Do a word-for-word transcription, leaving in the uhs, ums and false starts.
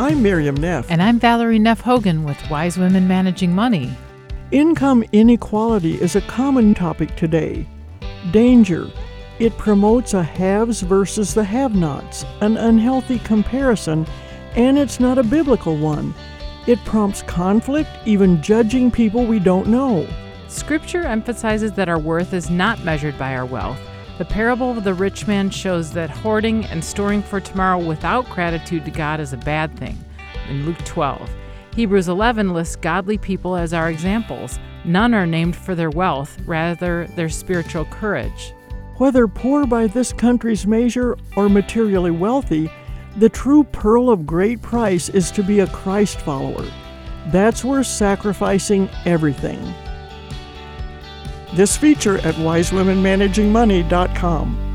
I'm Miriam Neff. And I'm Valerie Neff Hogan with Wise Women Managing Money. Income inequality is a common topic today. Danger. It promotes a haves versus the have-nots, an unhealthy comparison, and it's not a biblical one. It prompts conflict, even judging people we don't know. Scripture emphasizes that our worth is not measured by our wealth. The parable of the rich man shows that hoarding and storing for tomorrow without gratitude to God is a bad thing, in Luke twelve. Hebrews eleven lists godly people as our examples. None are named for their wealth, rather their spiritual courage. Whether poor by this country's measure or materially wealthy, the true pearl of great price is to be a Christ follower. That's worth sacrificing everything. This feature at wise women managing money dot com.